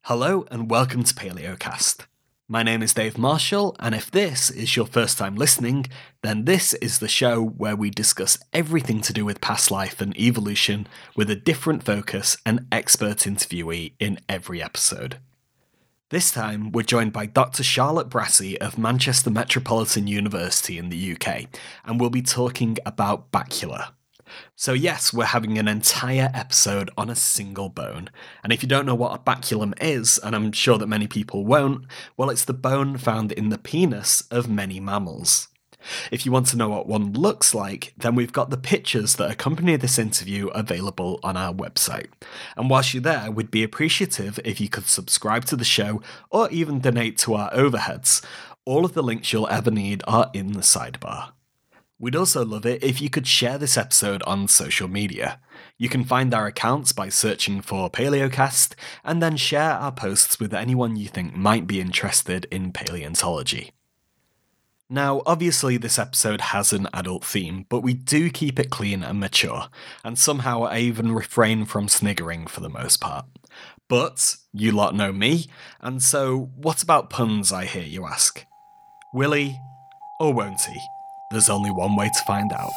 Hello and welcome to PaleoCast. My name is Dave Marshall, and if this is your first time listening, then this is the show where we discuss everything to do with past life and evolution with a different focus and expert interviewee in every episode. This time, we're joined by Dr. Charlotte Brassey of Manchester Metropolitan University in the UK, and we'll be talking about bacula. So yes, we're having an entire episode on a single bone. And if you don't know what a baculum is, and I'm sure that many people won't, well, it's the bone found in the penis of many mammals. If you want to know what one looks like, then we've got the pictures that accompany this interview available on our website. And whilst you're there, we'd be appreciative if you could subscribe to the show or even donate to our overheads. All of the links you'll ever need are in the sidebar. We'd also love it if you could share this episode on social media. You can find our accounts by searching for PaleoCast, and then share our posts with anyone you think might be interested in paleontology. Now, obviously this episode has an adult theme, but we do keep it clean and mature, and somehow I even refrain from sniggering for the most part. But you lot know me, and so what about puns, I hear you ask? Will he, or won't he? There's only one way to find out.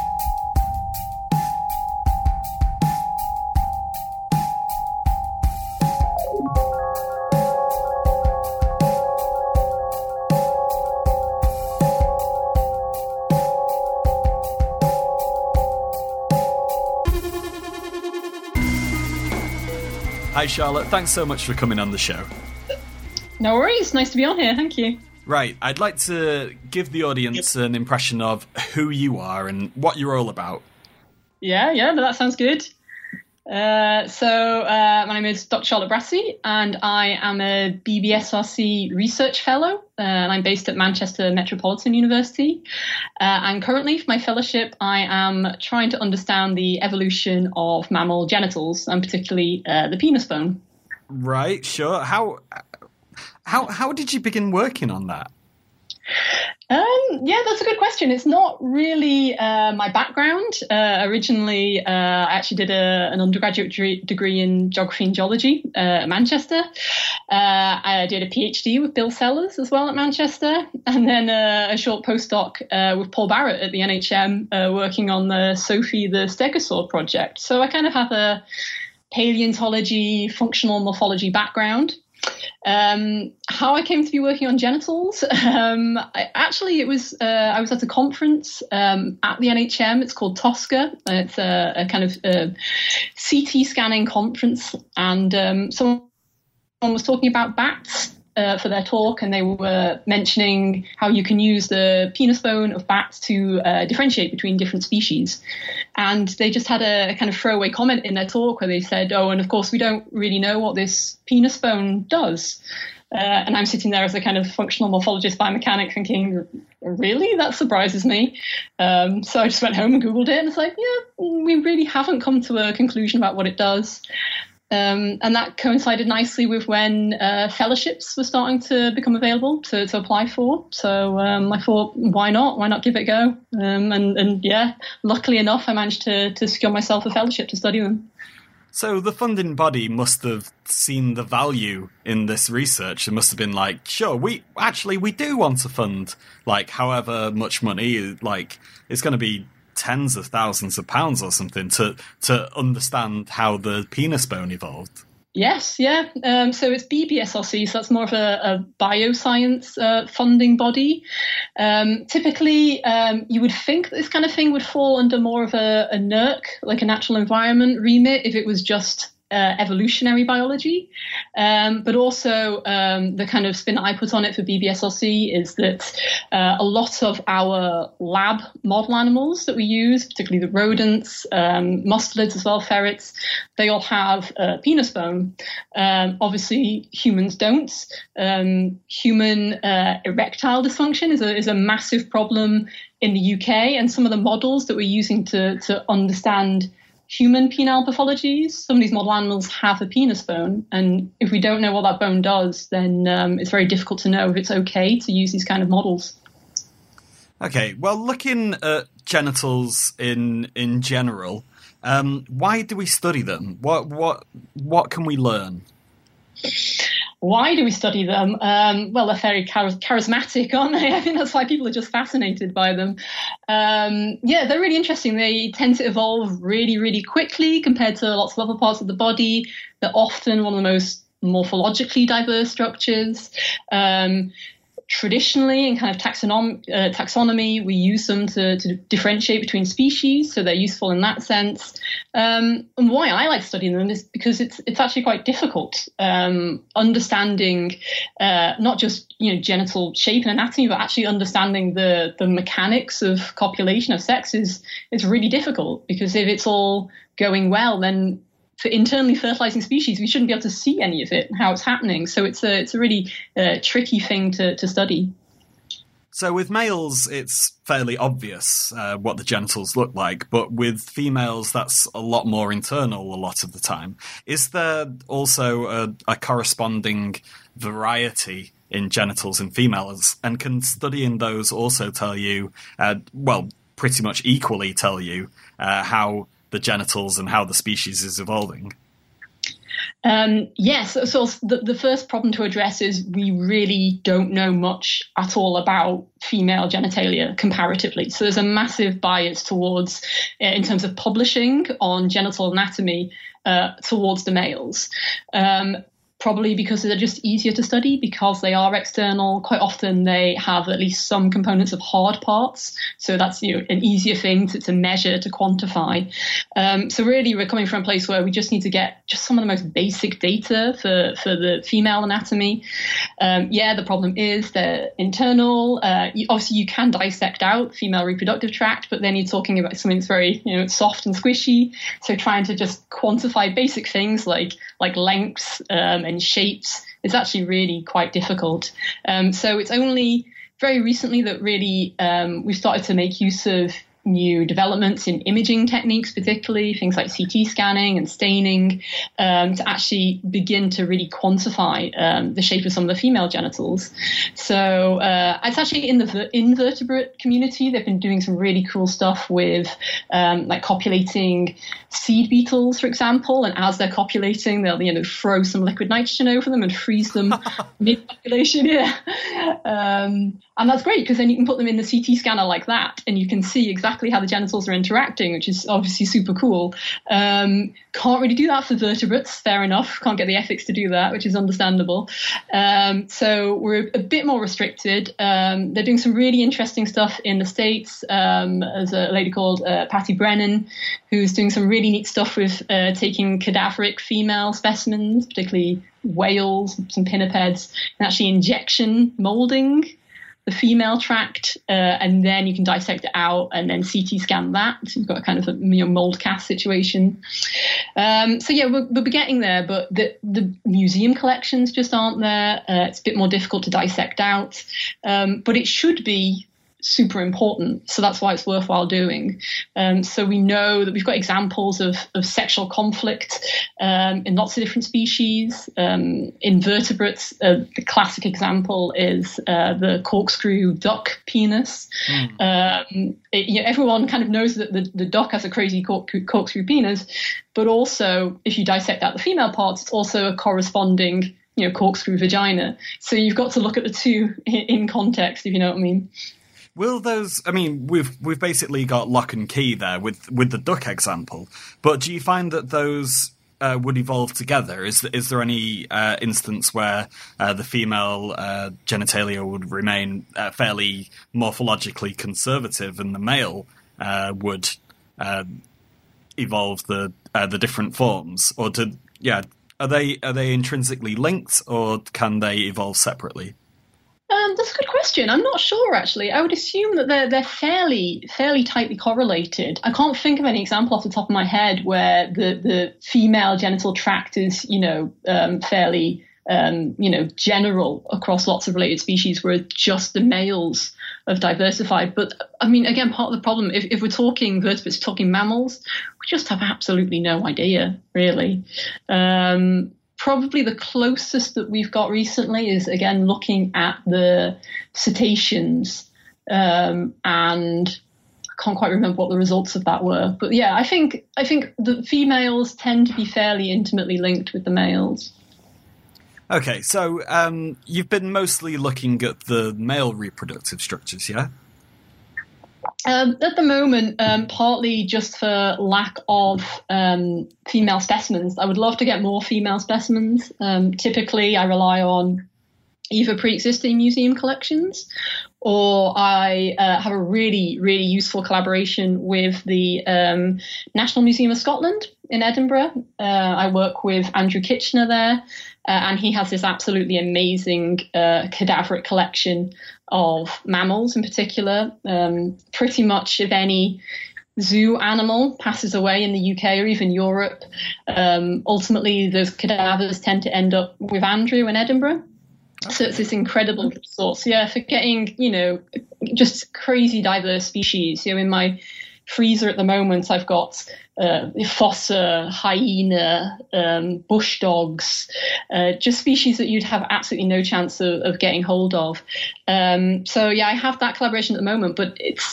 Hi Charlotte, thanks so much for coming on the show. No worries, nice to be on here, thank you. Right, I'd like to give the audience an impression of who you are and what you're all about. Yeah, that sounds good. My name is Dr. Charlotte Brassey, and I am a BBSRC research fellow, and I'm based at Manchester Metropolitan University. And currently, for my fellowship, I am trying to understand the evolution of mammal genitals, and particularly the penis bone. Right, sure. How did you begin working on that? Yeah, that's a good question. It's not really my background. Originally, I actually did an undergraduate degree in geography and geology at Manchester. I did a PhD with Bill Sellers as well at Manchester, and then a short postdoc with Paul Barrett at the NHM working on the Sophie the Stegosaur project. So I kind of have a paleontology, functional morphology background. How I came to be working on genitals, I was at a conference at the NHM. It's called TOSCA. It's a kind of CT scanning conference, and someone was talking about bats for their talk, and they were mentioning how you can use the penis bone of bats to differentiate between different species. And they just had a kind of throwaway comment in their talk where they said, oh, and of course we don't really know what this penis bone does. And I'm sitting there as a kind of functional morphologist biomechanic thinking, really? That surprises me. So I just went home and Googled it, and it's like, yeah, we really haven't come to a conclusion about what it does. And that coincided nicely with when fellowships were starting to become available to apply for. So I thought, why not? Why not give it a go? And yeah, luckily enough, I managed to secure myself a fellowship to study them. So the funding body must have seen the value in this research. It must have been like, sure, we do want to fund, like, however much money, like, it's going to be tens of thousands of pounds or something to understand how the penis bone evolved. Yes, yeah. So it's BBSRC, so that's more of a bioscience funding body. Typically, you would think this kind of thing would fall under more of a NERC, like a natural environment remit, if it was just evolutionary biology. But also the kind of spin I put on it for BBSRC is that a lot of our lab model animals that we use, particularly the rodents, mustelids as well, ferrets, they all have a penis bone. Obviously, humans don't. Human erectile dysfunction is a massive problem in the UK, and some of the models that we're using to understand human penile pathologies, some of these model animals have a penis bone, and if we don't know what that bone does, then it's very difficult to know if it's okay to use these kind of models. Okay, well, looking at genitals in general, why do we study them? What can we learn? Why do we study them? Well, they're very charismatic, aren't they? I think that's why people are just fascinated by them. They're really interesting. They tend to evolve really, really quickly compared to lots of other parts of the body. They're often one of the most morphologically diverse structures. Traditionally, in kind of taxonomy, we use them to differentiate between species, so they're useful in that sense. And why I like studying them is because it's actually quite difficult. Understanding not just genital shape and anatomy, but actually understanding the mechanics of copulation of sex is really difficult, because if it's all going well, then for internally fertilizing species, we shouldn't be able to see any of it, how it's happening. So it's a really tricky thing to study. So with males, it's fairly obvious what the genitals look like, but with females, that's a lot more internal a lot of the time. Is there also a corresponding variety in genitals in females? And can studying those also tell you, pretty much equally tell you how the genitals and how the species is evolving? Yes. So the first problem to address is we really don't know much at all about female genitalia comparatively. So there's a massive bias towards, in terms of publishing on genital anatomy, towards the males. Probably because they're just easier to study, because they are external. Quite often they have at least some components of hard parts. So that's an easier thing to measure, to quantify. So really we're coming from a place where we just need to get just some of the most basic data for the female anatomy. The problem is they're internal. Obviously you can dissect out female reproductive tract, but then you're talking about something that's very soft and squishy. So trying to just quantify basic things like lengths and shapes is actually really quite difficult. So it's only very recently that really we've started to make use of new developments in imaging techniques, particularly things like CT scanning and staining, to actually begin to really quantify the shape of some of the female genitals. So it's actually in the invertebrate community. They've been doing some really cool stuff with like copulating seed beetles, for example, and as they're copulating, they'll throw some liquid nitrogen over them and freeze them mid-copulation. And that's great, because then you can put them in the CT scanner like that, and you can see exactly how the genitals are interacting, which is obviously super cool. Can't really do that for vertebrates, fair enough. Can't get the ethics to do that, which is understandable. So we're a bit more restricted. They're doing some really interesting stuff in the States. There's a lady called Patty Brennan, who's doing some really neat stuff with taking cadaveric female specimens, particularly whales, some pinnipeds, and actually injection molding the female tract, and then you can dissect it out and then CT scan that. So you've got a kind of a mold cast situation. We're getting there, but the museum collections just aren't there. It's a bit more difficult to dissect out, but it should be super important. So that's why it's worthwhile doing. So we know that we've got examples of sexual conflict in lots of different species. Invertebrates, the classic example is the corkscrew duck penis. Everyone kind of knows that the duck has a crazy corkscrew penis, but also if you dissect out the female parts, it's also a corresponding corkscrew vagina. So you've got to look at the two in context, if you know what I mean. Will those? I mean, we've basically got lock and key there with the duck example. But do you find that those would evolve together? Is there any instance where the female genitalia would remain fairly morphologically conservative, and the male would evolve the different forms? Or are they intrinsically linked, or can they evolve separately? That's a good question. I'm not sure, actually. I would assume that they're fairly tightly correlated. I can't think of any example off the top of my head where the female genital tract is, fairly, general across lots of related species, whereas just the males have diversified. But I mean, again, part of the problem, if we're talking vertebrates, talking mammals, we just have absolutely no idea, really. Probably the closest that we've got recently is, again, looking at the cetaceans, and I can't quite remember what the results of that were. But yeah, I think the females tend to be fairly intimately linked with the males. Okay, so you've been mostly looking at the male reproductive structures, yeah? At the moment, partly just for lack of female specimens. I would love to get more female specimens. Typically, I rely on either pre-existing museum collections, or I have a really, really useful collaboration with the National Museum of Scotland in Edinburgh. I work with Andrew Kitchener there, and he has this absolutely amazing cadaveric collection of mammals in particular. Pretty much if any zoo animal passes away in the UK or even Europe, ultimately those cadavers tend to end up with Andrew in Edinburgh. So it's this incredible resource. Yeah, for getting, just crazy diverse species. In my freezer at the moment, I've got fossa, hyena, bush dogs, just species that you'd have absolutely no chance of getting hold of. So yeah, I have that collaboration at the moment, but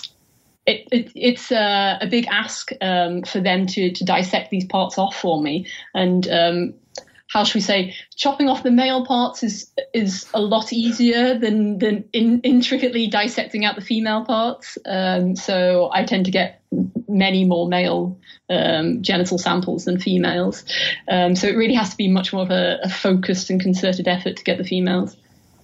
it's a big ask for them to dissect these parts off for me. And how should we say, chopping off the male parts is a lot easier than intricately dissecting out the female parts. So I tend to get many more male genital samples than females. So it really has to be much more of a focused and concerted effort to get the females.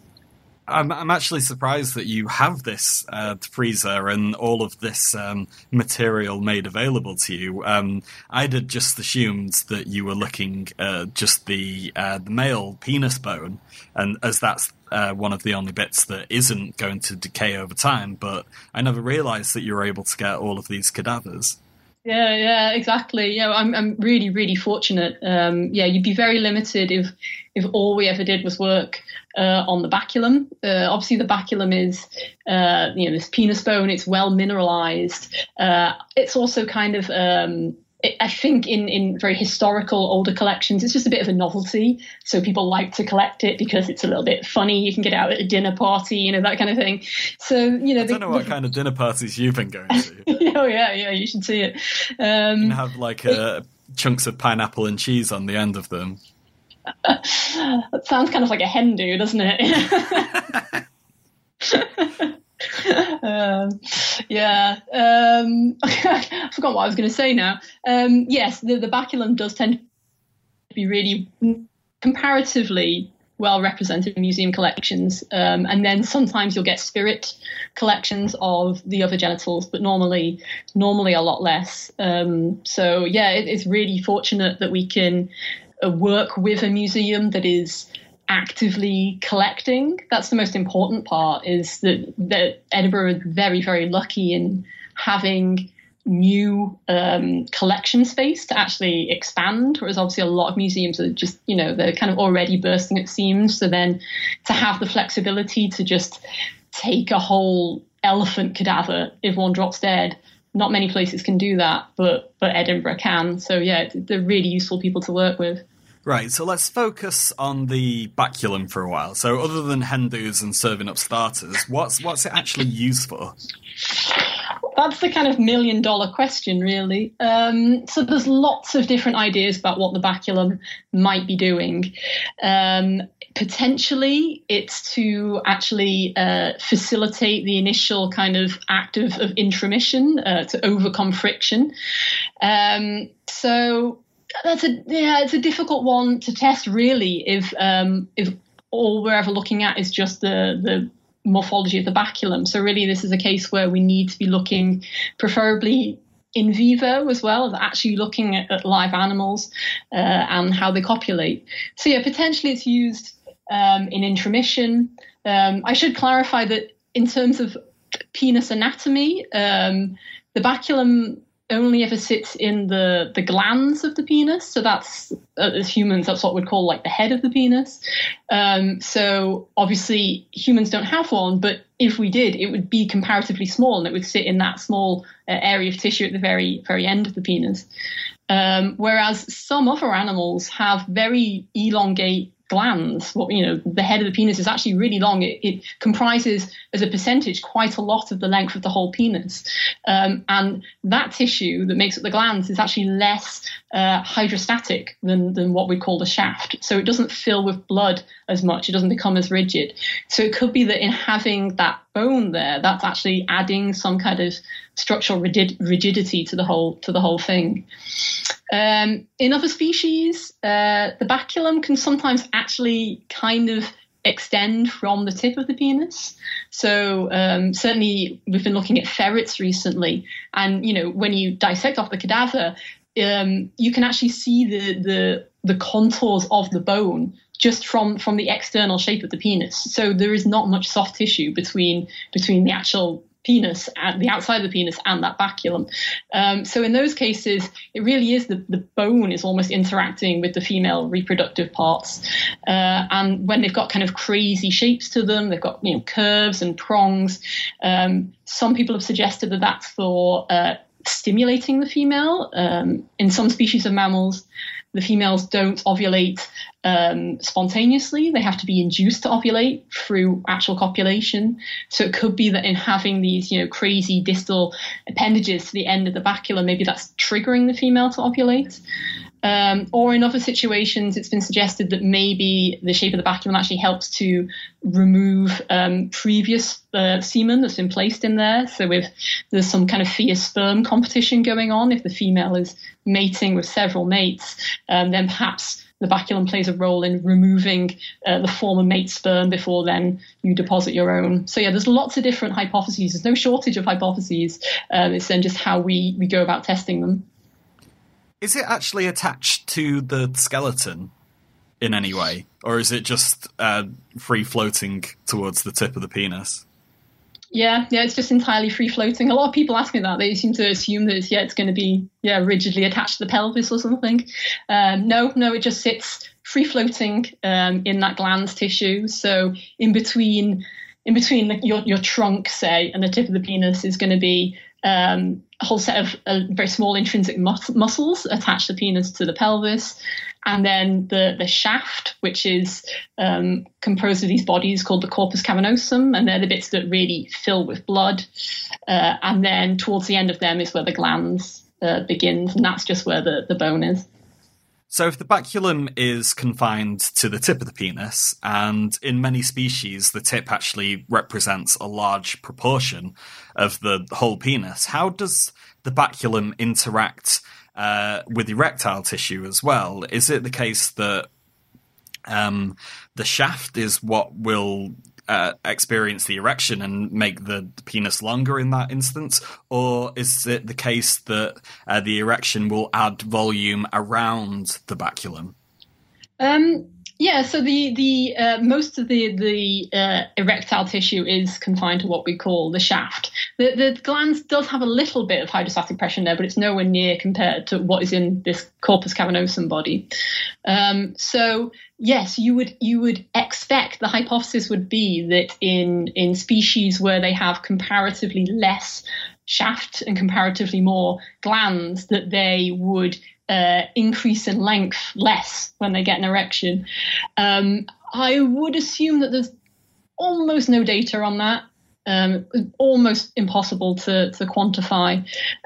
I'm actually surprised that you have this freezer and all of this material made available to you. I'd have just assumed that you were looking just the male penis bone, and as that's one of the only bits that isn't going to decay over time. But I never realised that you were able to get all of these cadavers. Yeah, exactly. I'm really, really fortunate. You'd be very limited if all we ever did was work on the baculum. Obviously, the baculum is, this penis bone. It's well mineralized. It's also kind of, I think, in very historical older collections, it's just a bit of a novelty. So people like to collect it because it's a little bit funny. You can get it out at a dinner party, that kind of thing. So I don't know what kind of dinner parties you've been going to. Oh yeah, you should see it. You can have like chunks of pineapple and cheese on the end of them. That sounds kind of like a hen do, doesn't it? I forgot what I was going to say now. Yes, the baculum does tend to be really comparatively well represented in museum collections, and then sometimes you'll get spirit collections of the other genitals, but normally a lot less. So yeah, it's really fortunate that we can work with a museum that is actively collecting. That's the most important part, is that Edinburgh is very, very lucky in having new collection space to actually expand, whereas obviously a lot of museums are just, they're kind of already bursting at seams. So then to have the flexibility to just take a whole elephant cadaver if one drops dead, not many places can do that, but Edinburgh can. So yeah, they're really useful people to work with. Right, so let's focus on the baculum for a while. So other than hen do's and serving up starters, what's it actually used for? That's the kind of $1 million question, really. So there's lots of different ideas about what the baculum might be doing. Potentially, it's to actually facilitate the initial kind of act of intromission to overcome friction. So it's a difficult one to test, really, if all we're ever looking at is just the morphology of the baculum. So really, this is a case where we need to be looking preferably in vivo as well as actually looking at live animals and how they copulate. So yeah, potentially it's used in intromission. I should clarify that in terms of penis anatomy, the baculum only ever sits in the glands of the penis. So that's, as humans, that's what we'd call like the head of the penis. So obviously humans don't have one, but if we did, it would be comparatively small and it would sit in that small area of tissue at the very, very end of the penis. Whereas some other animals have very elongate glands. The head of the penis is actually really long. It comprises, as a percentage, quite a lot of the length of the whole penis. And that tissue that makes up the glands is actually less hydrostatic than what we call the shaft. So it doesn't fill with blood as much. It doesn't become as rigid. So it could be that in having that bone there, that's actually adding some kind of structural rigidity to the whole thing. In other species, the baculum can sometimes actually kind of extend from the tip of the penis. So certainly we've been looking at ferrets recently, and when you dissect off the cadaver, you can actually see the contours of the bone just from the external shape of the penis. So there is not much soft tissue between the actual penis and the outside of the penis and that baculum. So in those cases, it really is the bone is almost interacting with the female reproductive parts. And when they've got kind of crazy shapes to them, they've got curves and prongs. Some people have suggested that that's for stimulating the female. In some species of mammals, the females don't ovulate spontaneously. They have to be induced to ovulate through actual copulation. So it could be that in having these, crazy distal appendages to the end of the baculum, maybe that's triggering the female to ovulate. Or in other situations, it's been suggested that maybe the shape of the baculum actually helps to remove previous semen that's been placed in there. So if there's some kind of fierce sperm competition going on, if the female is mating with several mates, then perhaps the baculum plays a role in removing the former mate's sperm before then you deposit your own. So yeah, there's lots of different hypotheses. There's no shortage of hypotheses. It's then just how we go about testing them. Is it actually attached to the skeleton in any way? Or is it just free floating towards the tip of the penis? Yeah, it's just entirely free floating. A lot of people ask me that. They seem to assume that it's going to be rigidly attached to the pelvis or something. No, it just sits free floating in that glans tissue. So in between your trunk, say, and the tip of the penis is going to be a whole set of very small intrinsic muscles attach the penis to the pelvis. And then the shaft, which is composed of these bodies called the corpus cavernosum, and they're the bits that really fill with blood. And then towards the end of them is where the glans begins, and that's just where the bone is. So if the baculum is confined to the tip of the penis, and in many species the tip actually represents a large proportion of the whole penis, how does the baculum interact with erectile tissue as well? Is it the case that the shaft is what will experience the erection and make the penis longer in that instance? Or is it the case that the erection will add volume around the baculum? So the most of the erectile tissue is confined to what we call the shaft. The glans does have a little bit of hydrostatic pressure there, but it's nowhere near compared to what is in this corpus cavernosum body. So yes, you would expect, the hypothesis would be that in species where they have comparatively less shaft and comparatively more glans, that they would increase in length less when they get an erection. I would assume that there's almost no data on that. Almost impossible to quantify.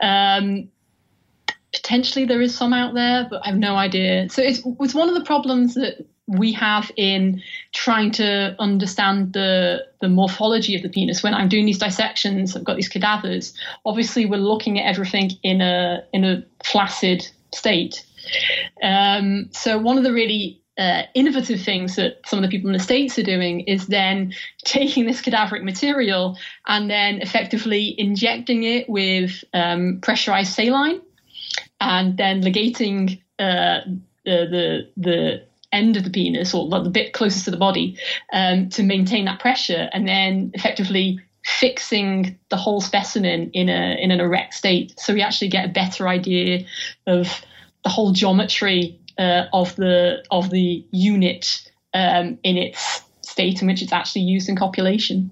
Potentially there is some out there, but I have no idea. So it's one of the problems that we have in trying to understand the morphology of the penis. When I'm doing these dissections, I've got these cadavers. Obviously, we're looking at everything in a flaccid state. So one of the really innovative things that some of the people in the States are doing is then taking this cadaveric material and then effectively injecting it with pressurized saline and then ligating the end of the penis, or the bit closest to the body, to maintain that pressure, and then effectively fixing the whole specimen in an erect state. So we actually get a better idea of the whole geometry of the unit in its state in which it's actually used in copulation.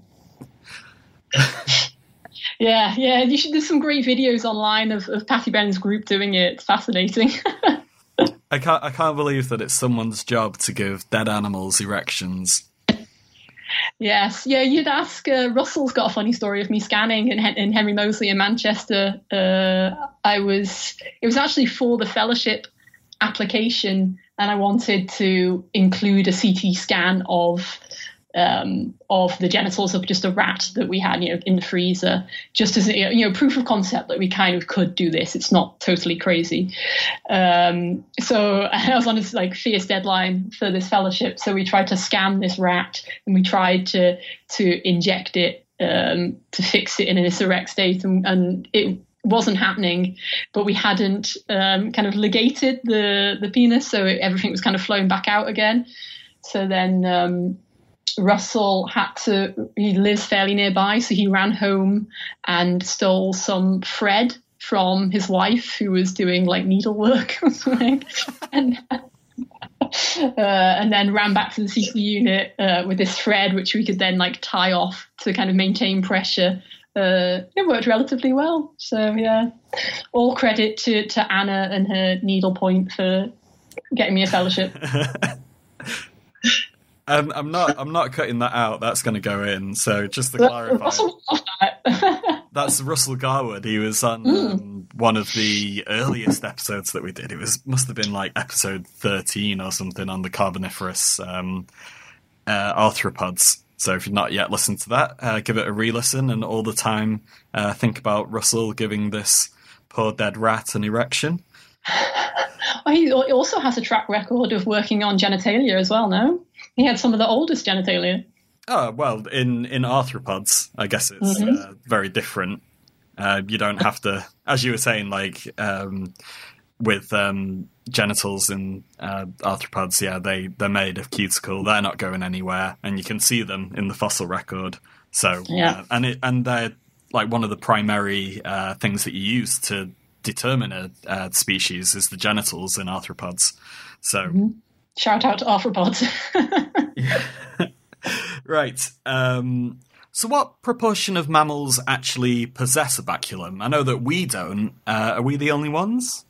Yeah. There's some great videos online of Patty Brennan's group doing it. It's fascinating. I can't believe that it's someone's job to give dead animals erections. Yes, yeah, you'd ask. Russell's got a funny story of me scanning in Henry Moseley in Manchester. It was actually for the fellowship application, and I wanted to include a CT scan of the genitals of just a rat that we had, in the freezer, just as proof of concept that we kind of could do this. It's not totally crazy. So I was on this fierce deadline for this fellowship. So we tried to scan this rat, and we tried to inject it to fix it in this erect state, and it wasn't happening, but we hadn't kind of ligated the penis, so everything was kind of flowing back out again. So then Russell he lives fairly nearby, so he ran home and stole some thread from his wife, who was doing needlework or something, and then ran back to the CT unit with this thread, which we could then tie off to kind of maintain pressure. It worked relatively well. So yeah, all credit to Anna and her needlepoint for getting me a fellowship. I'm not cutting that out. That's going to go in. So just to clarify, that's Russell Garwood. He was on one of the earliest episodes that we did. Must have been episode 13 or something on the Carboniferous arthropods. So if you've not yet listened to that, give it a re-listen, and all the time think about Russell giving this poor dead rat an erection. He also has a track record of working on genitalia as well, no? He had some of the oldest genitalia. Oh, well, in arthropods, I guess it's very different. You don't have to, as you were saying, with genitals in arthropods, they're made of cuticle. They're not going anywhere, and you can see them in the fossil record. So, and they're one of the primary things that you use to determine a species is the genitals in arthropods. So, shout out to arthropods. Right. So what proportion of mammals actually possess a baculum? I know that we don't. Are we the only ones?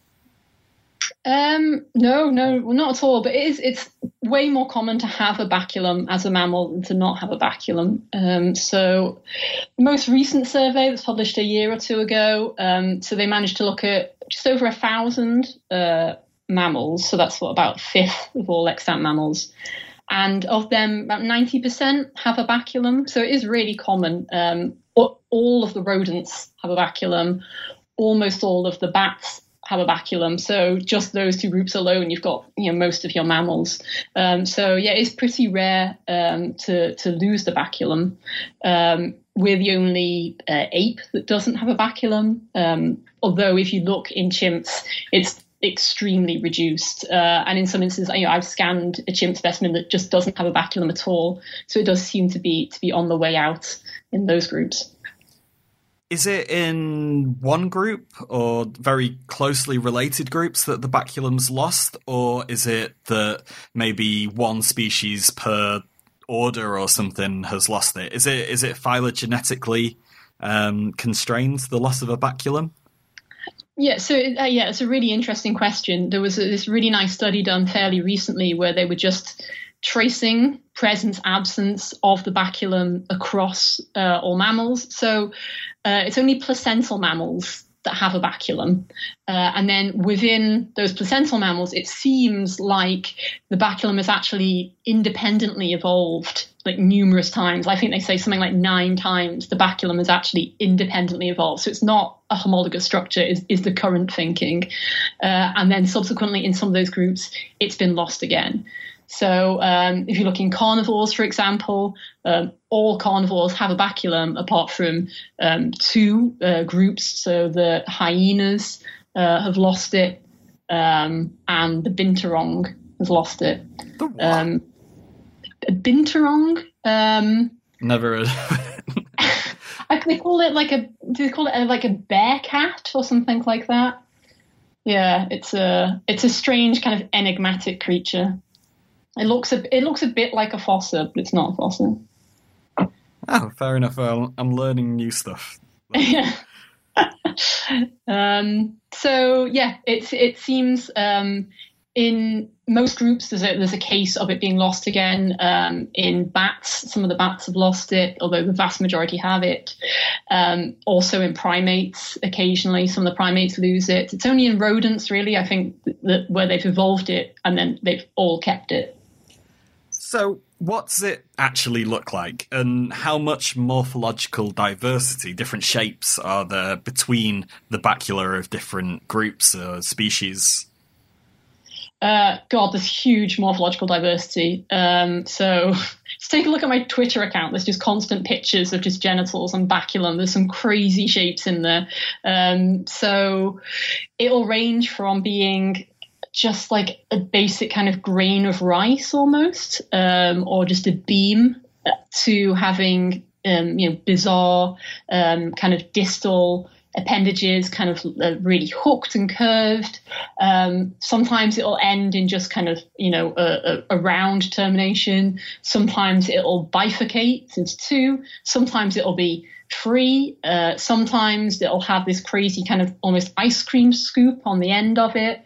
No, not at all. But it's way more common to have a baculum as a mammal than to not have a baculum. So the most recent survey was published a year or two ago. So they managed to look at just over 1,000 mammals. So that's about a fifth of all extant mammals. And of them, about 90% have a baculum. So it is really common. All of the rodents have a baculum. Almost all of the bats have a baculum. So just those two groups alone, you've got most of your mammals. So yeah, it's pretty rare to lose the baculum. We're the only ape that doesn't have a baculum. Although if you look in chimps, it's extremely reduced. And in some instances, I've scanned a chimp specimen that just doesn't have a baculum at all. So it does seem to be on the way out in those groups. Is it in one group or very closely related groups that the baculum's lost, or is it that maybe one species per order or something has lost it? Is it phylogenetically constrained, the loss of a baculum? Yeah, so it's a really interesting question. There was this really nice study done fairly recently where they were just tracing presence, absence of the baculum across all mammals. So it's only placental mammals that have a baculum. And then within those placental mammals, it seems like the baculum has actually independently evolved numerous times. I think they say something like 9 times the baculum has actually independently evolved. So it's not a homologous structure is the current thinking. And then subsequently in some of those groups, it's been lost again. So if you look in carnivores, for example, all carnivores have a baculum apart from 2 groups. So the hyenas have lost it, and the binturong has lost it. The what? Binturong? Never heard of it. They call it like a bear cat or something like that. Yeah, it's a strange kind of enigmatic creature. It looks a bit like a fossa, but it's not a fossa. Oh, fair enough. Well, I'm learning new stuff. Yeah. So yeah, it seems in most groups, there's a case of it being lost again. In bats, some of the bats have lost it, although the vast majority have it. Also in primates, occasionally some of the primates lose it. It's only in rodents, really, I think, that where they've evolved it and then they've all kept it. So what's it actually look like, and how much morphological diversity, different shapes, are there between the bacula of different groups or species? God, there's huge morphological diversity. So just take a look at my Twitter account. There's just constant pictures of just genitals and baculum. There's some crazy shapes in there. So it'll range from being just like a basic kind of grain of rice almost, or just a beam, to having bizarre kind of distal appendages, kind of really hooked and curved. Sometimes it'll end in just kind of a round termination. Sometimes it'll bifurcate into two. Sometimes it'll be free. Sometimes it'll have this crazy kind of almost ice cream scoop on the end of it,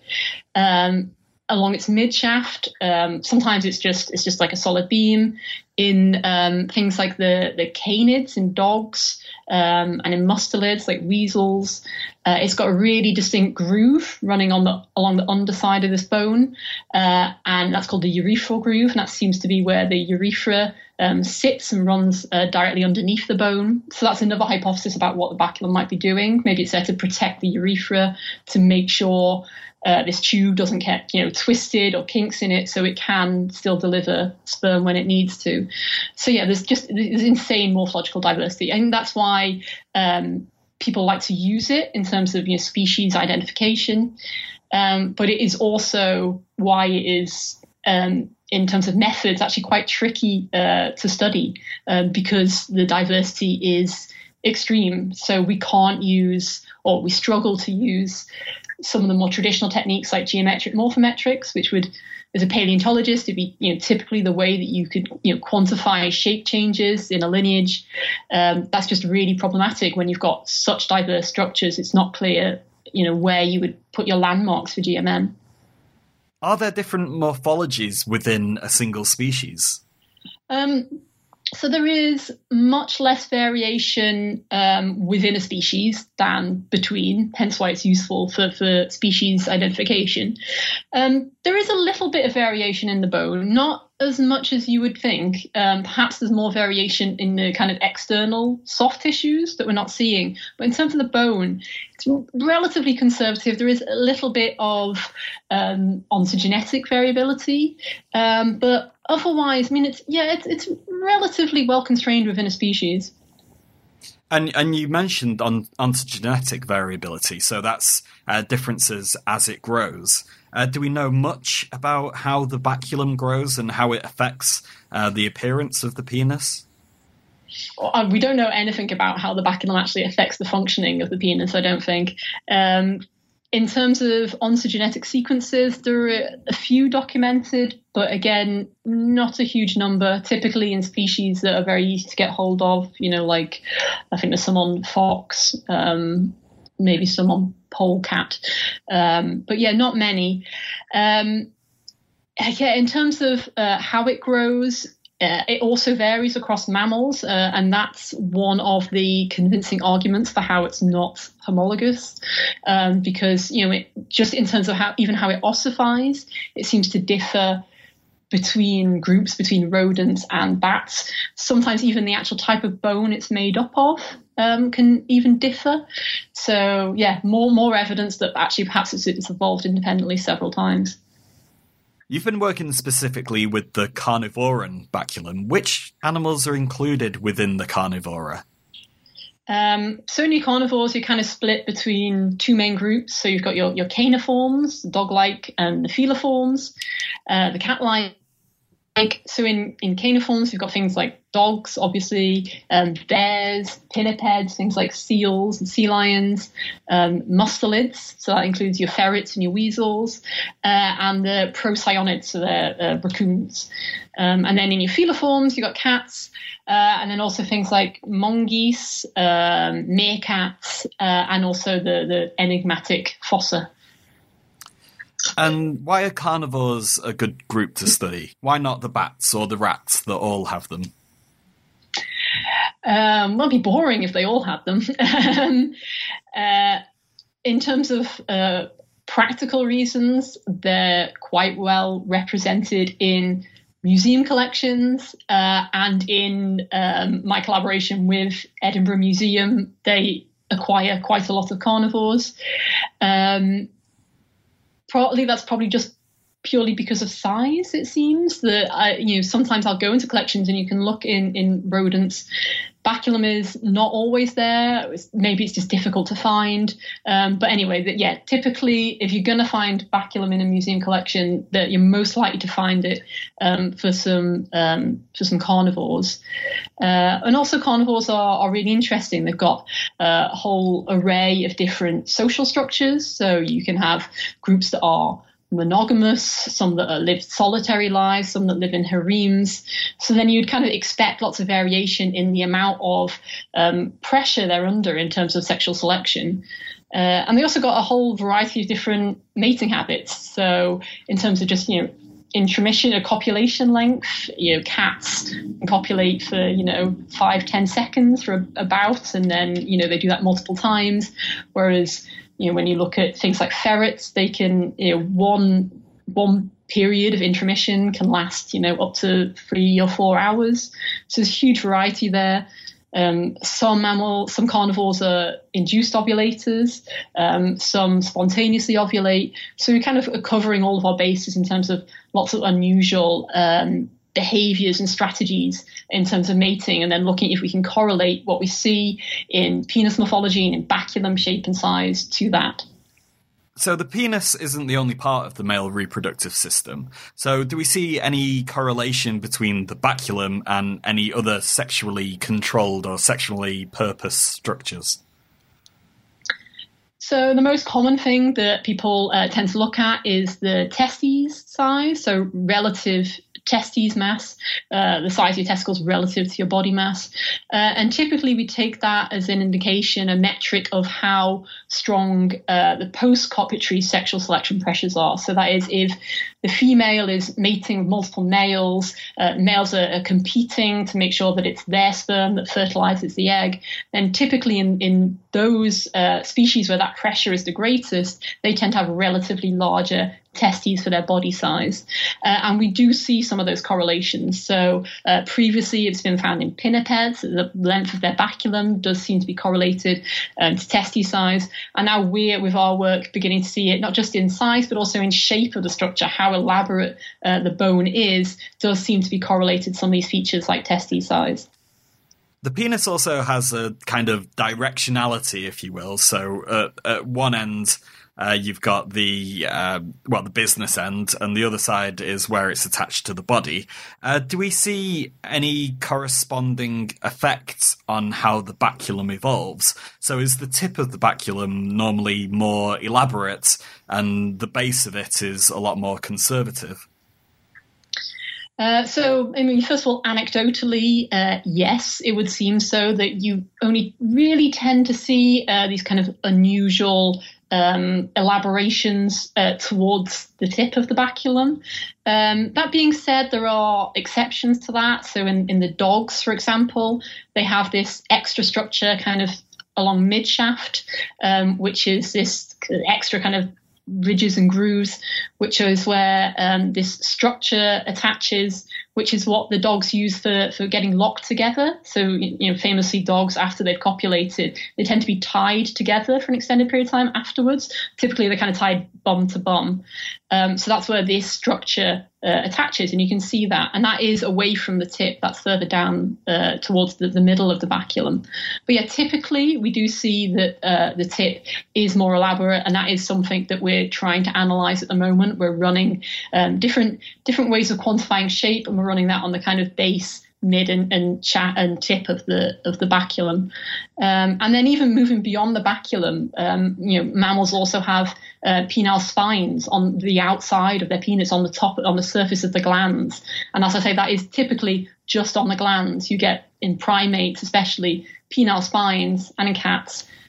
along its mid shaft. Sometimes it's just like a solid beam. In things like the canids in dogs, and in mustelids like weasels, it's got a really distinct groove running along the underside of this bone, and that's called the urethral groove, and that seems to be where the urethra sits and runs directly underneath the bone. So that's another hypothesis about what the baculum might be doing. Maybe it's there to protect the urethra, to make sure this tube doesn't get twisted or kinks in it, so it can still deliver sperm when it needs to. So yeah, there's insane morphological diversity, and that's why people like to use it in terms of species identification. But it is also why it is, in terms of methods, actually quite tricky to study, because the diversity is extreme. So we can't use, or we struggle to use, some of the more traditional techniques like geometric morphometrics, which would, as a paleontologist, it'd be typically the way that you could quantify shape changes in a lineage. That's just really problematic when you've got such diverse structures. It's not clear where you would put your landmarks for GMM. Are there different morphologies within a single species? So there is much less variation within a species than between, hence why it's useful for species identification. There is a little bit of variation in the bone, not as much as you would think. Perhaps there's more variation in the kind of external soft tissues that we're not seeing. But in terms of the bone, it's relatively conservative. There is a little bit of ontogenetic variability, but otherwise, I mean, it's relatively well constrained within a species. And you mentioned ontogenetic variability, so that's differences as it grows. Do we know much about how the baculum grows and how it affects the appearance of the penis? We don't know anything about how the baculum actually affects the functioning of the penis, I don't think. In terms of ontogenetic sequences, there are a few documented, but again, not a huge number, typically in species that are very easy to get hold of, like I think there's some on fox, maybe some on polecat, but yeah, not many. In terms of how it grows, it also varies across mammals, and that's one of the convincing arguments for how it's not homologous, because just in terms of how it ossifies, it seems to differ between groups, between rodents and bats. Sometimes even the actual type of bone it's made up of can even differ. So yeah, more evidence that actually perhaps it's evolved independently several times. You've been working specifically with the carnivoran baculum. Which animals are included within the carnivora? Certainly carnivores, you're kind of split between two main groups. So you've got your caniforms, dog-like, and the feliforms, the cat-like. So in caniforms, you've got things like dogs, obviously, bears, pinnipeds, things like seals and sea lions, mustelids, so that includes your ferrets and your weasels, and the procyonids, so they're raccoons. And then in your feliforms, you've got cats, and then also things like mongoose, meerkats, and also the enigmatic fossa. And why are carnivores a good group to study? Why not the bats or the rats that all have them? Well, it'd be boring if they all had them. In terms of practical reasons, they're quite well represented in museum collections, and in my collaboration with Edinburgh Museum, they acquire quite a lot of carnivores. That's probably just purely because of size. It seems that sometimes I'll go into collections and you can look in rodents. Baculum is not always there. Maybe it's just difficult to find. But anyway, typically if you're going to find baculum in a museum collection, that you're most likely to find it for some carnivores. And also carnivores are really interesting. They've got a whole array of different social structures. So you can have groups that are monogamous, some that live solitary lives, some that live in harems. So then you'd kind of expect lots of variation in the amount of pressure they're under in terms of sexual selection. And they also got a whole variety of different mating habits. So in terms of just, intromission or copulation length, cats can copulate for 5-10 seconds for a bout, and then they do that multiple times, whereas when you look at things like ferrets, they can one period of intromission can last up to 3 or 4 hours. So there's a huge variety there. Some carnivores are induced ovulators, some spontaneously ovulate. So we kind of are covering all of our bases in terms of lots of unusual behaviors and strategies in terms of mating, and then looking if we can correlate what we see in penis morphology and in baculum shape and size to that. So the penis isn't the only part of the male reproductive system. So do we see any correlation between the baculum and any other sexually controlled or sexually purposed structures? So the most common thing that people tend to look at is the testes size, so relative testes mass, the size of your testicles relative to your body mass. And typically we take that as an indication, a metric of how strong the post-copulatory sexual selection pressures are. So that is, if the female is mating with multiple males, males are competing to make sure that it's their sperm that fertilizes the egg, then typically in those species where that pressure is the greatest, they tend to have relatively larger testes for their body size. And we do see some of those correlations. So previously it's been found in pinnipeds, the length of their baculum does seem to be correlated to testes size. And now we're, with our work, beginning to see it not just in size, but also in shape of the structure, how elaborate the bone is, does seem to be correlated to some of these features like testes size. The penis also has a kind of directionality, if you will. So at one end, you've got the business end, and the other side is where it's attached to the body. Do we see any corresponding effects on how the baculum evolves? So is the tip of the baculum normally more elaborate and the base of it is a lot more conservative? First of all, anecdotally, yes, it would seem so, that you only really tend to see these kind of unusual elaborations towards the tip of the baculum. That being said, there are exceptions to that. So in the dogs, for example, they have this extra structure kind of along mid-shaft, which is this extra kind of ridges and grooves, which is where this structure attaches, which is what the dogs use for getting locked together. So, famously, dogs, after they've copulated, they tend to be tied together for an extended period of time afterwards. Typically, they're kind of tied bum to bum. So that's where this structure attaches, and you can see that. And that is away from the tip. That's further down towards the middle of the baculum. But yeah, typically, we do see that the tip is more elaborate, and that is something that we're trying to analyze at the moment. We're running different ways of quantifying shape, and we're running that on the kind of base, mid and tip of the baculum. And then even moving beyond the baculum, mammals also have penile spines on the outside of their penis, on the surface of the glands. And as I say, that is typically just on the glands. You get, in primates especially, penile spines, and in cats,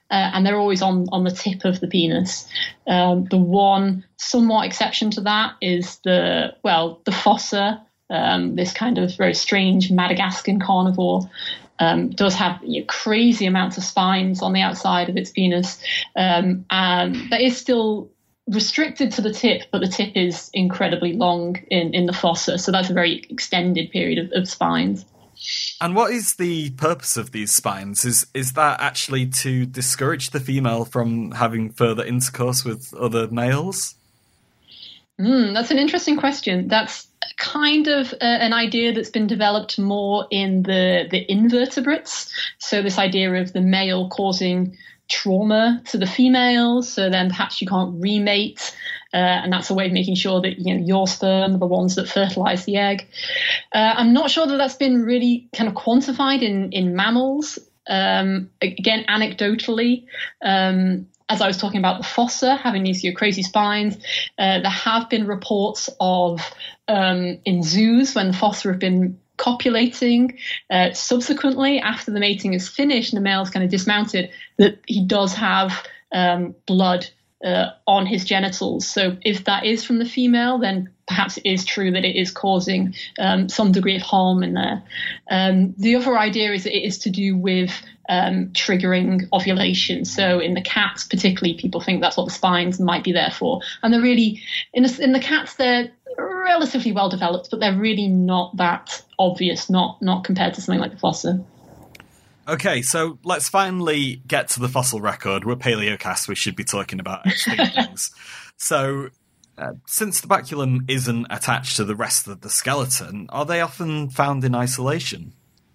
and they're always on the tip of the penis. The one somewhat exception to that is the fossa, this kind of very strange Madagascan carnivore. Does have crazy amounts of spines on the outside of its penis, and that is still restricted to the tip, but the tip is incredibly long in the fossa, so that's a very extended period of spines. And what is the purpose of these spines? Is that actually to discourage the female from having further intercourse with other males? That's an interesting question. That's kind of an idea that's been developed more in the invertebrates. So this idea of the male causing trauma to the female, so then perhaps you can't remate, and that's a way of making sure that your sperm are the ones that fertilize the egg. I'm not sure that that's been really kind of quantified in mammals. Again, anecdotally, as I was talking about the fossa having these crazy spines, there have been reports of in zoos when the fossa have been copulating subsequently after the mating is finished and the male's kind of dismounted, that he does have blood on his genitals. So if that is from the female, then perhaps it is true that it is causing some degree of harm in there. The other idea is that it is to do with triggering ovulation. So in the cats particularly, people think that's what the spines might be there for. And they're really, in the cats, they're relatively well developed, but they're really not that obvious, not compared to something like the fossa. Okay, so let's finally get to the fossil record. We're Paleocast, we should be talking about extinct things. So, since the baculum isn't attached to the rest of the skeleton, are they often found in isolation?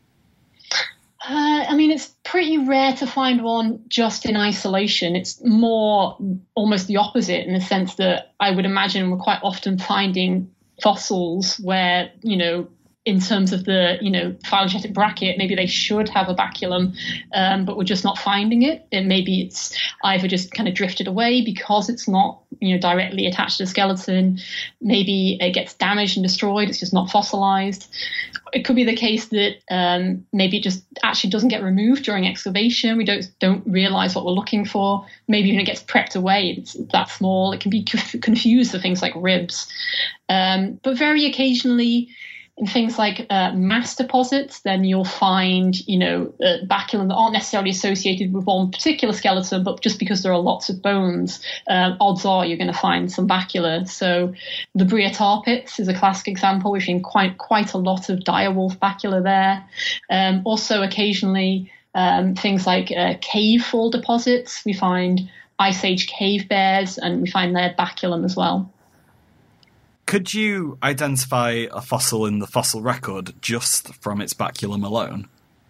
I mean, it's pretty rare to find one just in isolation. It's more almost the opposite in the sense that I would imagine we're quite often finding fossils where, in terms of the, phylogenetic bracket, maybe they should have a baculum, but we're just not finding it. And maybe it's either just kind of drifted away because it's not, directly attached to the skeleton. Maybe it gets damaged and destroyed. It's just not fossilized. It could be the case that maybe it just actually doesn't get removed during excavation. We don't realize what we're looking for. Maybe when it gets prepped away, it's that small. It can be confused for things like ribs. But very occasionally, in things like mass deposits, then you'll find, baculum that aren't necessarily associated with one particular skeleton, but just because there are lots of bones, odds are you're going to find some bacula. So the Bria tar pits is a classic example. We've seen quite a lot of direwolf bacula there. Also, occasionally, things like cave fall deposits. We find Ice Age cave bears, and we find their baculum as well. Could you identify a fossil in the fossil record just from its baculum alone?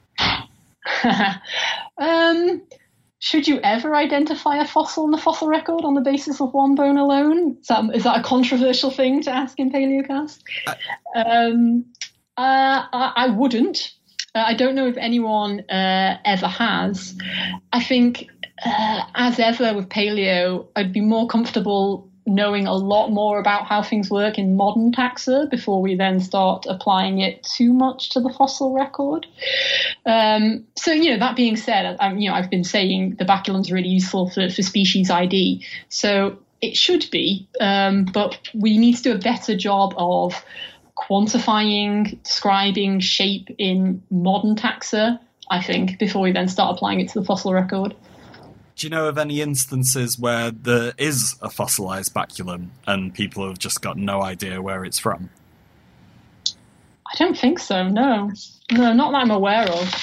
Should you ever identify a fossil in the fossil record on the basis of one bone alone? Is that a controversial thing to ask in Paleocast? I wouldn't. I don't know if anyone ever has. I think, as ever with paleo, I'd be more comfortable knowing a lot more about how things work in modern taxa before we then start applying it too much to the fossil record. So, that being said, I've been saying the baculum's really useful for species ID. So it should be, but we need to do a better job of quantifying, describing shape in modern taxa, I think, before we then start applying it to the fossil record. Do you know of any instances where there is a fossilized baculum and people have just got no idea where it's from? I don't think so, no. No, not that I'm aware of.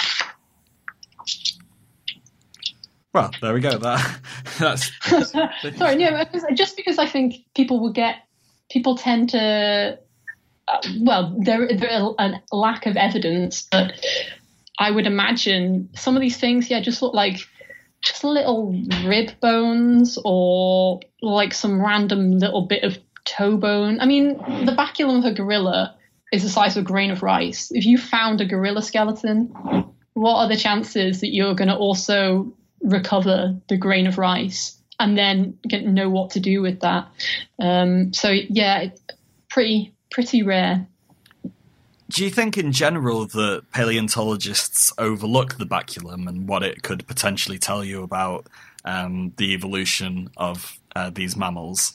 Well, there we go. That's Sorry, no, just because I think people tend to, there is a lack of evidence, but I would imagine some of these things, just look like just little rib bones or like some random little bit of toe bone. I mean, the baculum of a gorilla is the size of a grain of rice. If you found a gorilla skeleton, what are the chances that you're going to also recover the grain of rice and then know what to do with that? So yeah, it's pretty rare. Do you think in general that paleontologists overlook the baculum and what it could potentially tell you about the evolution of these mammals?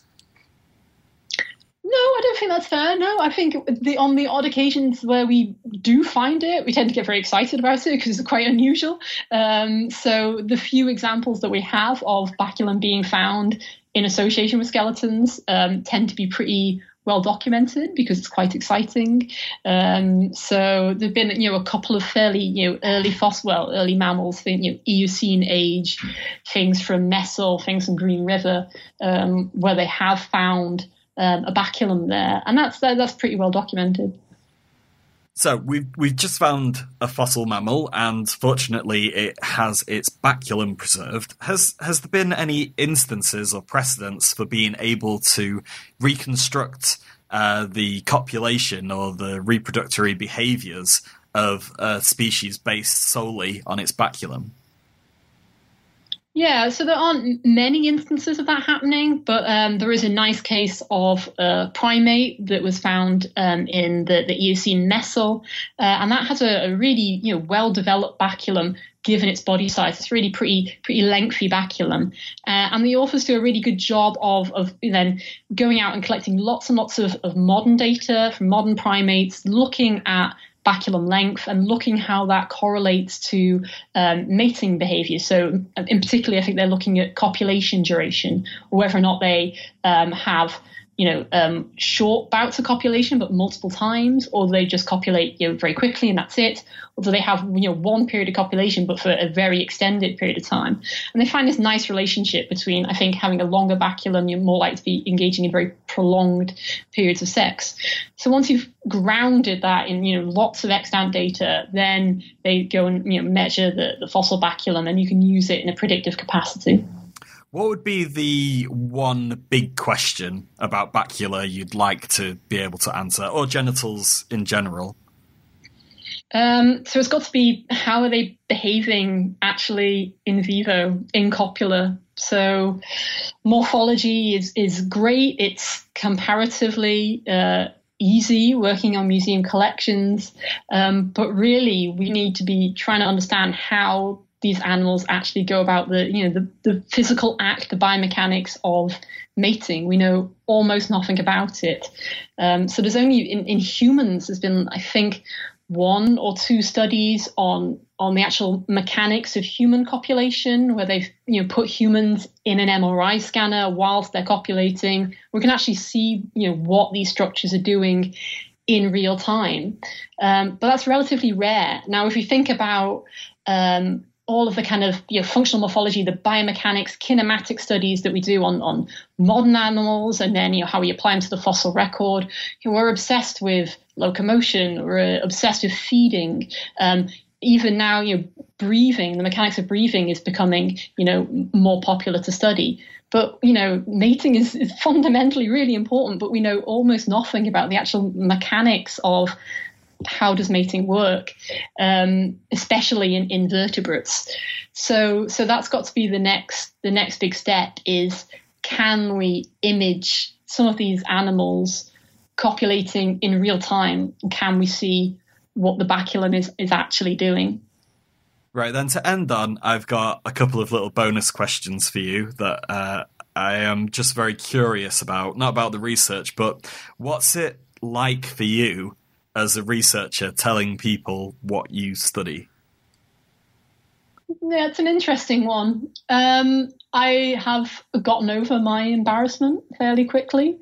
No, I don't think that's fair. No, I think on the odd occasions where we do find it, we tend to get very excited about it because it's quite unusual. So the few examples that we have of baculum being found in association with skeletons tend to be pretty well documented because it's quite exciting. So there've been, a couple of fairly, early mammals, Eocene age, things from Messel, things from Green River, where they have found a baculum there, and that's pretty well documented. So we've just found a fossil mammal, and fortunately, it has its baculum preserved. Has there been any instances or precedents for being able to reconstruct the copulation or the reproductory behaviours of a species based solely on its baculum? Yeah, so there aren't many instances of that happening, but there is a nice case of a primate that was found in the Eocene Messel, and that has a really well-developed baculum given its body size. It's really pretty lengthy baculum, and the authors do a really good job of then going out and collecting lots and lots of modern data from modern primates, looking at baculum length and looking how that correlates to mating behavior. So in particular, I think they're looking at copulation duration, or whether or not they have short bouts of copulation but multiple times, or they just copulate very quickly and that's it, or do they have one period of copulation but for a very extended period of time. And they find this nice relationship between, I think, having a longer baculum, you're more likely to be engaging in very prolonged periods of sex. So once you've grounded that in lots of extant data, then they go and measure the fossil baculum, and you can use it in a predictive capacity. What would be the one big question about bacula you'd like to be able to answer, or genitals in general? So it's got to be, how are they behaving actually in vivo, in copula? So morphology is great. It's comparatively easy working on museum collections, but really we need to be trying to understand how these animals actually go about the physical act, the biomechanics of mating. We know almost nothing about it. So there's only in humans, there's been, I think, 1 or 2 studies on the actual mechanics of human copulation, where they've put humans in an MRI scanner whilst they're copulating. We can actually see what these structures are doing in real time, but that's relatively rare. Now, if you think about all of the kind of functional morphology, the biomechanics, kinematic studies that we do on modern animals, and then how we apply them to the fossil record, we're obsessed with locomotion, we're obsessed with feeding. Even now, breathing, the mechanics of breathing is becoming, more popular to study. But, mating is fundamentally really important, but we know almost nothing about the actual mechanics of how does mating work, especially in invertebrates. So that's got to be the next big step, is can we image some of these animals copulating in real time? And can we see what the baculum is actually doing? Right, then to end on, I've got a couple of little bonus questions for you that I am just very curious about, not about the research, but what's it like for you as a researcher telling people what you study? Yeah, it's an interesting one. I have gotten over my embarrassment fairly quickly.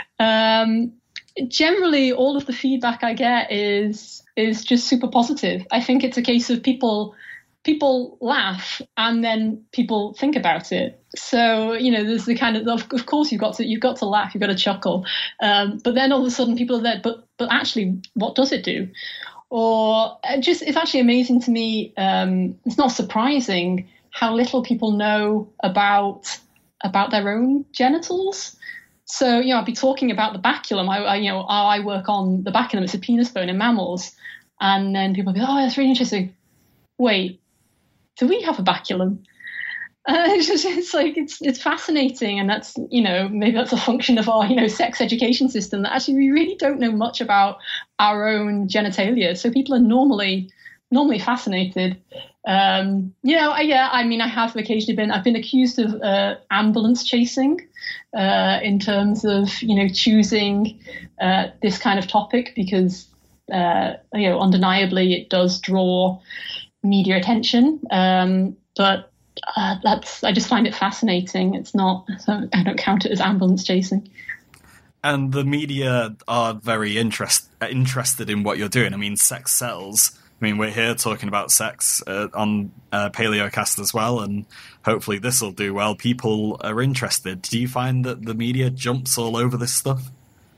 Generally, all of the feedback I get is just super positive. I think it's a case of people laugh and then people think about it. So, there's the kind of course you've got to laugh, you've got to chuckle. But then all of a sudden people are there, but actually, what does it do? Or it's actually amazing to me. It's not surprising how little people know about their own genitals. So, I'll be talking about the baculum. I work on the baculum. It's a penis bone in mammals. And then people will be, oh, that's really interesting. Wait, do we have a baculum? It's fascinating, and that's, maybe that's a function of our sex education system, that actually we really don't know much about our own genitalia. So people are normally fascinated. I have occasionally I've been accused of ambulance chasing in terms of choosing this kind of topic because undeniably it does draw media attention, but I just find it fascinating. It's not, I don't count it as ambulance chasing. And the media are very interested in what you're doing. I mean, sex sells. I mean, we're here talking about sex on Paleocast as well, and hopefully this will do well. People are interested. Do you find that the media jumps all over this stuff?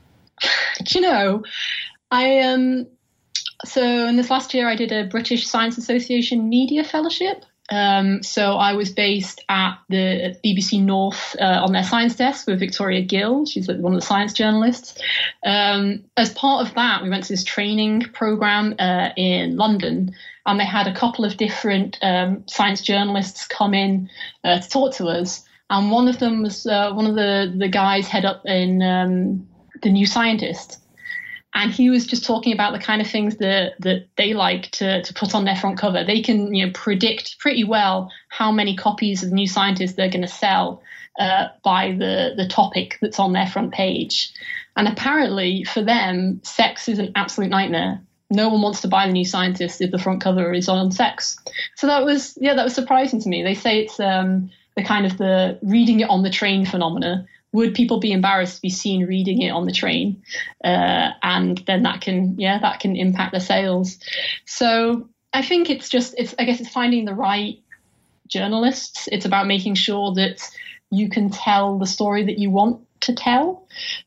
So in this last year, I did a British Science Association Media Fellowship. So I was based at the BBC North on their science desk with Victoria Gill. She's one of the science journalists. As part of that, we went to this training program in London, and they had a couple of different science journalists come in to talk to us. And one of them was one of the guys head up in The New Scientist. And he was just talking about the kind of things that they like to put on their front cover. They can predict pretty well how many copies of New Scientist they're going to sell by the topic that's on their front page. And apparently for them, sex is an absolute nightmare. No one wants to buy the New Scientist if the front cover is on sex. So that was surprising to me. They say it's the kind of the reading it on the train phenomena. Would people be embarrassed to be seen reading it on the train? And then that can impact their sales. So I think it's finding the right journalists. It's about making sure that you can tell the story that you want to tell.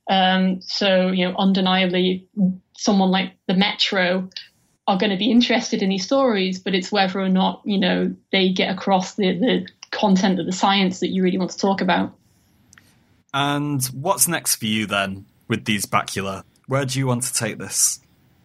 Undeniably, someone like the Metro are going to be interested in these stories, but it's whether or not, they get across the content of the science that you really want to talk about. And what's next for you then with these bacula? Where do you want to take this?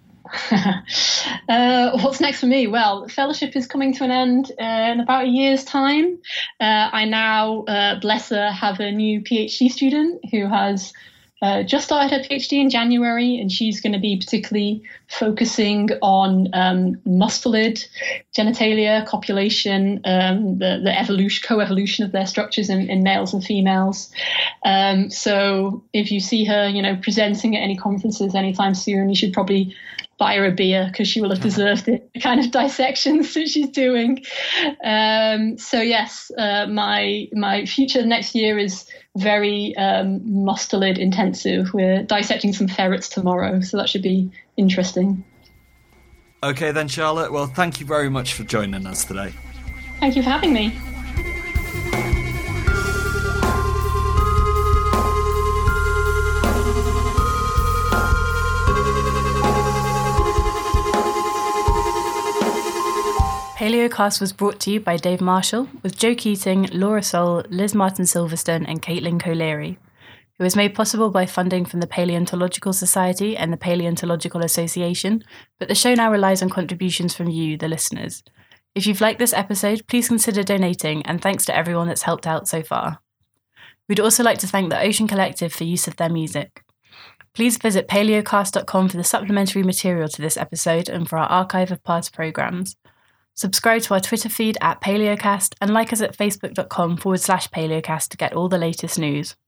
What's next for me? Well, the fellowship is coming to an end in about a year's time. I now, bless her, have a new PhD student who has just started her PhD in January, and she's going to be particularly focusing on mustelid genitalia, copulation, the co-evolution of their structures in males and females. So if you see her, presenting at any conferences anytime soon, you should probably buy her a beer because she will have deserved it, the kind of dissections that she's doing. So yes, my future next year is very mustelid intensive. We're dissecting some ferrets tomorrow, so that should be interesting. Okay then, Charlotte. Well, thank you very much for joining us today. Thank you for having me. Paleocast was brought to you by Dave Marshall, with Joe Keating, Laura Soul, Liz Martin-Silverstone and Caitlin Colery. It was made possible by funding from the Paleontological Society and the Paleontological Association, but the show now relies on contributions from you, the listeners. If you've liked this episode, please consider donating, and thanks to everyone that's helped out so far. We'd also like to thank the Ocean Collective for use of their music. Please visit paleocast.com for the supplementary material to this episode and for our archive of past programmes. Subscribe to our Twitter feed @Paleocast and like us at facebook.com/Paleocast to get all the latest news.